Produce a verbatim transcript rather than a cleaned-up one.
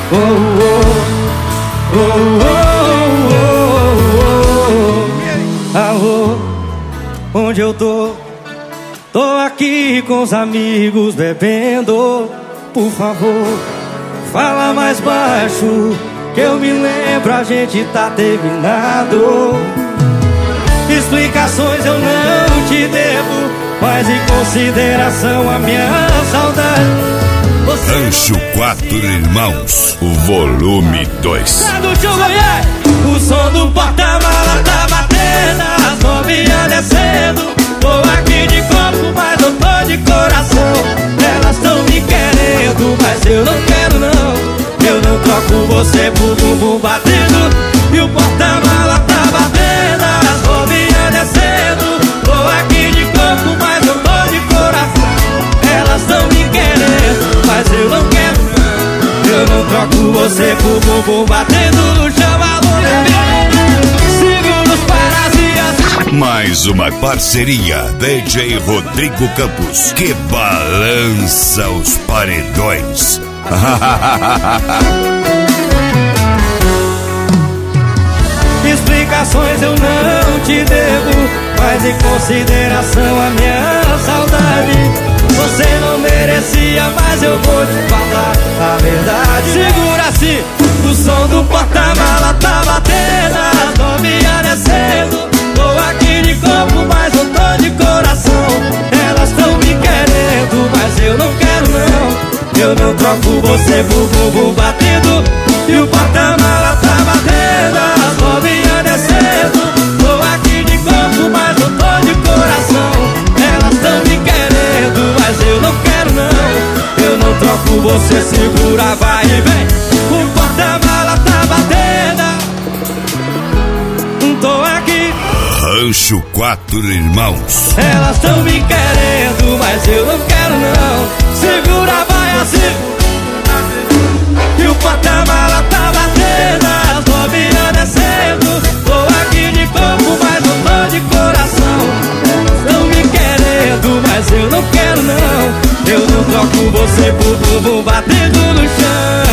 Oh, oh, oh, oh, oh, oh. Alô, onde eu tô? Tô aqui com os amigos bebendo. Por favor, fala mais baixo, que eu me lembro, a gente tá terminado. Explicações eu não te devo, mas em consideração a minha saudade. Rancho Quatro Irmãos, o volume dois. O som do porta-mala tá batendo, as novinhas descendo. Tô aqui de corpo, mas eu tô de coração. Elas tão me querendo, mas eu não quero não. Eu não troco você por bumbum batendo. E o porta-mala tá batendo, as novinhas descendo. Tô aqui de corpo, mas eu tô de coração. Elas tão me querendo, mas eu não quero não. Eu não troco você por bumbum batendo no chão. Alô, bebê, segura os parasitas. Mais uma parceria D J Rodrigo Campos, que balança os paredões. Explicações eu não te devo, mas em consideração a minha saudade. Você não merecia, mas eu vou te falar a verdade. Segura-se, o som do porta-mala tá batendo, as novinhas descendo. Tô aqui de corpo, mas eu tô de coração. Elas tão me querendo, mas eu não quero não. Eu não troco você por bumbum batendo. E o porta-mala tá batendo, as novinhas descendo. Tô aqui de corpo, mas eu tô de coração. Elas tão me querendo, mas eu não quero não. Eu não troco você, segura, vai e vem. O porta-mala tá batendo. Tô aqui. Rancho Quatro Irmãos. Elas tão me querendo, mas eu não quero não. Segura, vai assim. E o porta-mala tá batendo, as novinhas descendo. Tô aqui de corpo, mas eu tô de coração. Elas tão me querendo, mas eu não quero não. Eu não troco você por bumbum batendo no chão.